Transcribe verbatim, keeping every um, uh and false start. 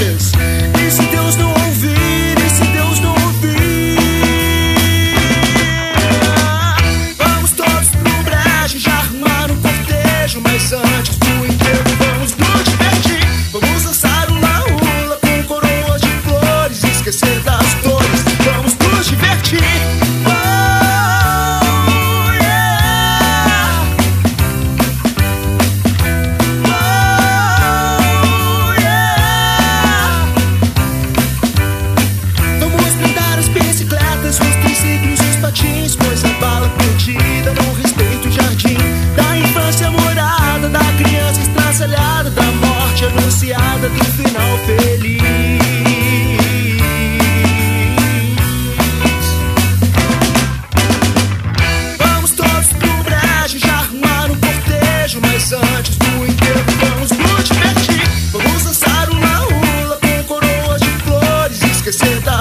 flores. E se Deus não ouvir, e se Deus não ouvir, vamos todos pro brejo, já arrumar um cortejo. Mas antes do enterro vamos nos divertir. Vamos dançar uma hula com coroas de flores, esquecer das dores, vamos nos divertir. Pois a bala perdida não respeita o jardim da infância morada, da criança estraçalhada, da morte anunciada, do final feliz. Vamos todos pro brejo, já arrumar um cortejo. Mas antes do enterro vamos nos divertir. Vamos dançar uma hula com coroas de flores, esquecer da